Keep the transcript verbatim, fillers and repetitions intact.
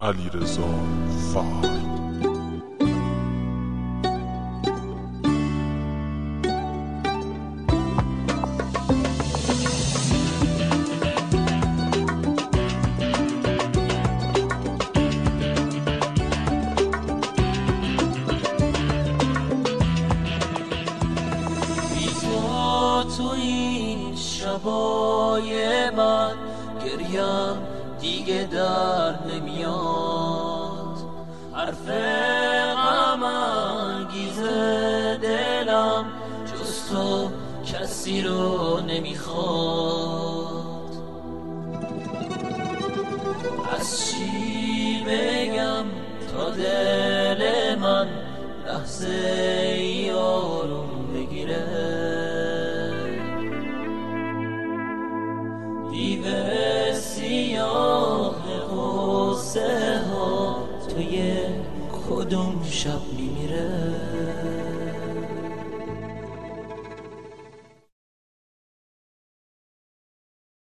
علیرضا فر. تو این شبای من گریم دیگه در نمیاد، حرف غم انگیز دلم جز تو کسی رو نمیخواد. از چی بگم تا دل من لحظه یارم بگیره، دیو سیاه قصه ها توی کدوم شب میمیره.